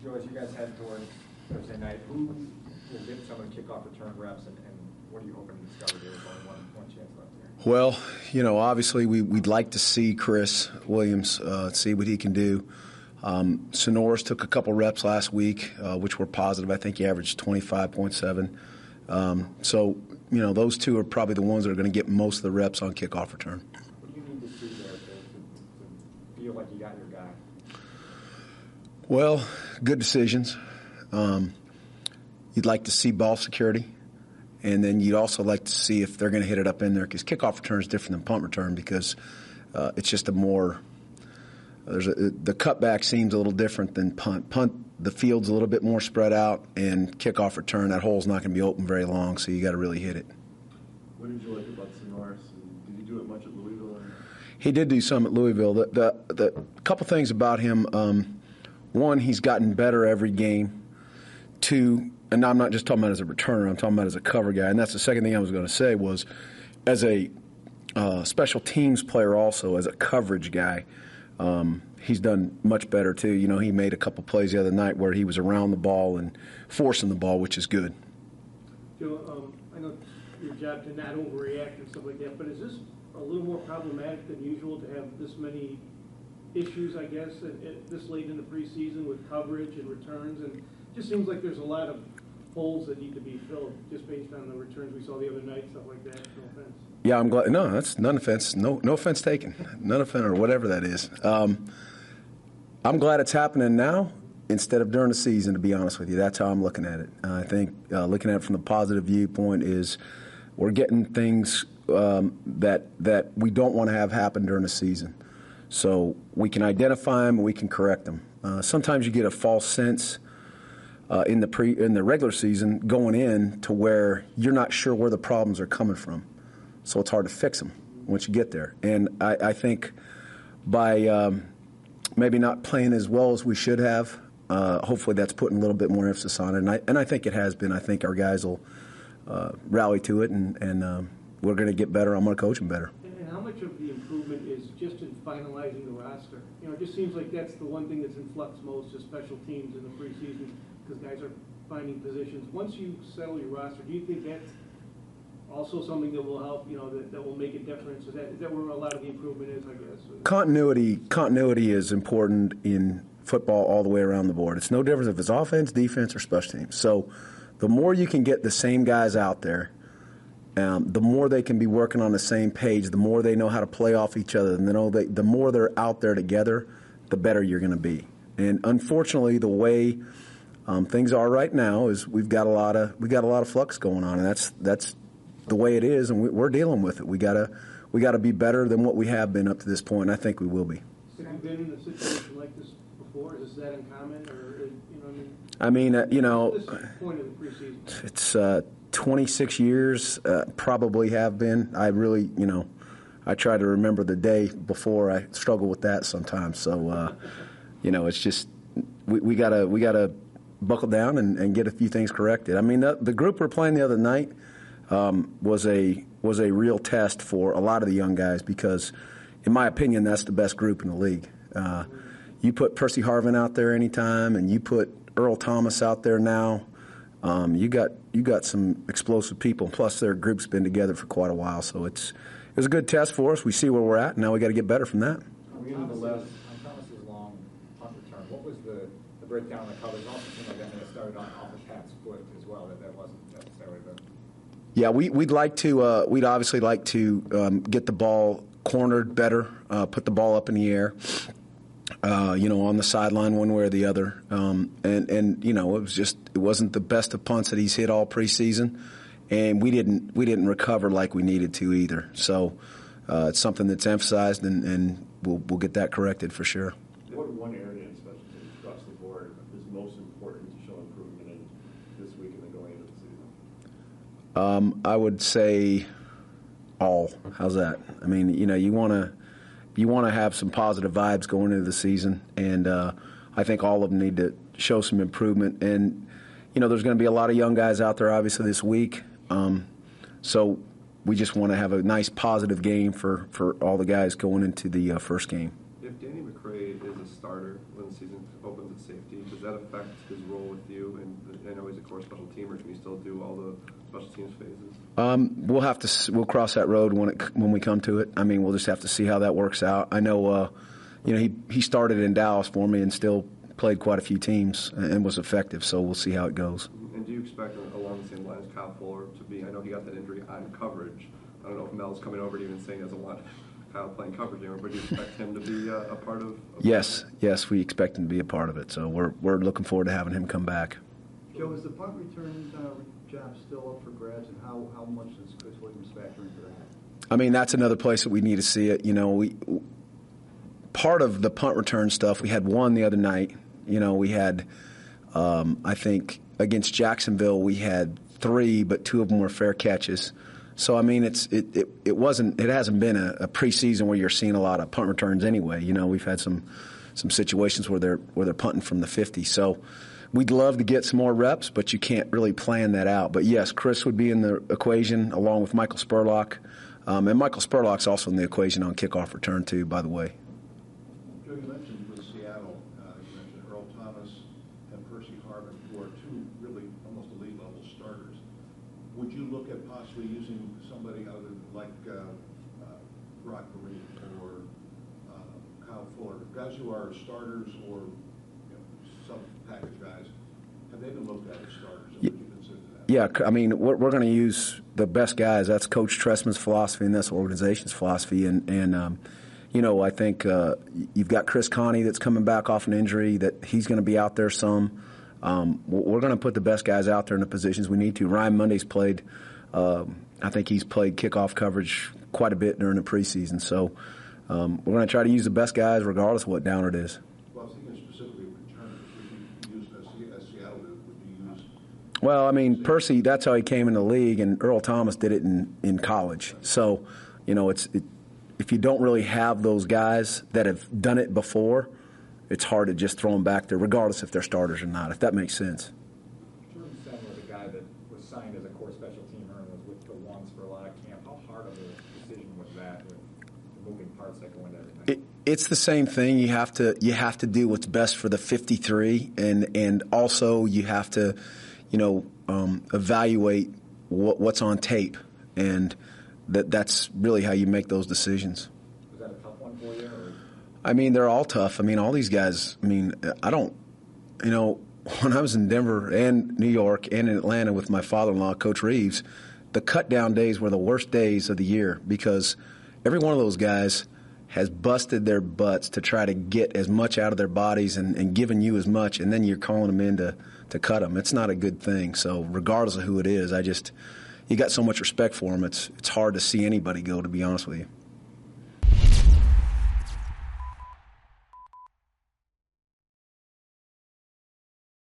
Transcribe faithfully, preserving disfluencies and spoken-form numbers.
Joe, as you guys head towards Thursday night, who will get some of the kickoff return reps, and, and what are you hoping to discover? There's only one, one chance left there. Well, you know, obviously we, we'd like to see Chris Williams, uh, see what he can do. Um, Sonoris took a couple reps last week, uh, which were positive. I think he averaged twenty-five point seven. Um, so, you know, those two are probably the ones that are going to get most of the reps on kickoff return. What do you need to see there to, to, to feel like you got your guy? Well, good decisions. Um, you'd like to see ball security. And then you'd also like to see if they're going to hit it up in there, because kickoff return is different than punt return, because uh, it's just a more there's a, the cutback seems a little different than punt. Punt, the field's a little bit more spread out, and kickoff return, that hole's not going to be open very long, so you got to really hit it. What did you like about Sonoris? Did he do it much at Louisville? Or? He did do some at Louisville. The, the, the couple things about him, um, one, he's gotten better every game. Two, and I'm not just talking about as a returner, I'm talking about as a cover guy. And that's the second thing I was going to say was, as a uh, special teams player also, as a coverage guy, um, he's done much better too. You know, he made a couple plays the other night where he was around the ball and forcing the ball, which is good. Joe, um, I know your job to not overreact and stuff like that, but is this a little more problematic than usual to have this many issues, I guess, at, at this late in the preseason with coverage and returns? And it just seems like there's a lot of holes that need to be filled just based on the returns we saw the other night, stuff like that. No offense. Yeah, I'm glad. No, that's none offense. No, no offense taken. None offense, or whatever that is. Um, I'm glad it's happening now instead of during the season, to be honest with you. That's how I'm looking at it. Uh, I think uh, looking at it from the positive viewpoint is we're getting things um, that that we don't want to have happen during the season. So we can identify them and we can correct them. Uh, sometimes you get a false sense uh, in the pre in the regular season going in to where you're not sure where the problems are coming from. So it's hard to fix them once you get there. And I, I think by um, maybe not playing as well as we should have, uh, hopefully that's putting a little bit more emphasis on it. And I, and I think it has been. I think our guys will uh, rally to it, and, and um, we're going to get better. I'm going to coach them better. And how much of the improvement is just in finalizing the roster? You know, it just seems like that's the one thing that's in flux most is special teams in the preseason, because guys are finding positions. Once you settle your roster, do you think that's also something that will help, you know, that, that will make a difference? Is that, is that where a lot of the improvement is, I guess? Continuity, continuity is important in football all the way around the board. It's no difference if it's offense, defense, or special teams. So the more you can get the same guys out there, um, the more they can be working on the same page, the more they know how to play off each other, and the, know they, the more they're out there together, the better you're going to be. And unfortunately, the way um, things are right now is we've got a lot of we got a lot of flux going on, and that's that's the way it is, and we, we're dealing with it. We gotta we gotta be better than what we have been up to this point, and I think we will be. Have you been in a situation like this before? Is that uncommon, or you know what I mean? I mean, uh, you know, At this point of the preseason, it's uh, twenty-six years, uh, probably have been. I really, you know, I try to remember the day before. I struggle with that sometimes. So, uh, you know, it's just we, we gotta we gotta buckle down and, and get a few things corrected. I mean, the, the group we're playing the other night um, was a was a real test for a lot of the young guys, because, in my opinion, that's the best group in the league. Uh, you put Percy Harvin out there anytime, and you put Earl Thomas out there now. Um, you got you got some explosive people. Plus, their group's been together for quite a while, so it's it was a good test for us. We see where we're at, and now we got to get better from that. On Thomas's, on Thomas's long punt return, what was the, the breakdown of the coverage? It also seemed like that may have started on off of Pat's foot as well. That that wasn't necessarily the. Yeah, we, we'd like to. Uh, we'd obviously like to um, get the ball cornered better, uh, put the ball up in the air. Uh, you know, on the sideline one way or the other. Um, and, and, you know, it was just, it wasn't the best of punts that he's hit all preseason. And we didn't, we didn't recover like we needed to either. So uh, it's something that's emphasized, and, and we'll, we'll get that corrected for sure. What one area in special teams across the board is most important to show improvement in this week and then going into the season? Um, I would say all. How's that? I mean, you know, you want to, You want to have some positive vibes going into the season, and uh, I think all of them need to show some improvement. And, you know, there's going to be a lot of young guys out there, obviously, this week. Um, so we just want to have a nice positive game for, for all the guys going into the uh, first game. If Danny McCray is a starter when the season opens at safety, safety, does that affect his role with you? And I know he's a core special teamer. Can he still do all the special teams phases? Um, we'll have to s- we'll cross that road when it when we come to it. I mean, we'll just have to see how that works out. I know, uh, you know, he he started in Dallas for me and still played quite a few teams and was effective. So we'll see how it goes. And do you expect, along the same lines, Kyle Fuller to be? I know he got that injury on coverage. I don't know if Mel's coming over to you and saying he doesn't want Kyle playing coverage anymore, but do you expect him to be uh, a part of? of Yes, yes, we expect him to be a part of it. So we're we're looking forward to having him come back. Joe, is the punt return uh, job still up for grabs, and how, how much does Chris Williams factor into that? I mean, that's another place that we need to see it. You know, we part of the punt return stuff. We had one the other night. You know, we had, um, I think, against Jacksonville, we had three, but two of them were fair catches. So I mean, it's it it, it wasn't it hasn't been a, a preseason where you're seeing a lot of punt returns anyway. You know, we've had some some situations where they're where they're punting from the fifty. So we'd love to get some more reps, but you can't really plan that out. But yes, Chris would be in the equation along with Michael Spurlock, um, and Michael Spurlock's also in the equation on kickoff return too. By the way. Joe, you mentioned with Seattle, uh, you mentioned Earl Thomas and Percy Harvin, who are two really almost elite level starters. Would you look at possibly using somebody other like uh, uh, Brock Marine or uh, Kyle Fuller, guys who are starters or you know, some package guys? Have they been looked at as starters? And would you consider that? Yeah, I mean, we're, we're going to use the best guys. That's Coach Tressman's philosophy, and that's the organization's philosophy. And, and um, you know, I think uh, you've got Chris Connie that's coming back off an injury, that he's going to be out there some. Um, we're going to put the best guys out there in the positions we need to. Ryan Monday's played, um, I think he's played kickoff coverage quite a bit during the preseason. So um, we're going to try to use the best guys regardless of what down it is. Well, I was thinking specifically of return. Would you use, as, as Seattle did, would you use? Well, I mean, Percy, that's how he came in the league, and Earl Thomas did it in, in college. So, you know, it's it, if you don't really have those guys that have done it before, it's hard to just throw them back there, regardless if they're starters or not, if that makes sense. Jordan Sen was a guy that was signed as a core special teamer and was with the ones for a lot of camp. How hard of a decision was that with the moving parts that go into everything? It, it's the same thing. You have to you have to do what's best for the fifty-three, and and also you have to, you know, um, evaluate what, what's on tape, and that that's really how you make those decisions. Was that a tough one for you? Or? I mean, they're all tough. I mean, all these guys, I mean, I don't, you know, when I was in Denver and New York and in Atlanta with my father-in-law, Coach Reeves, the cut-down days were the worst days of the year because every one of those guys has busted their butts to try to get as much out of their bodies and, and giving you as much, and then you're calling them in to, to cut them. It's not a good thing. So regardless of who it is, I just, you got so much respect for them, it's, it's hard to see anybody go, to be honest with you.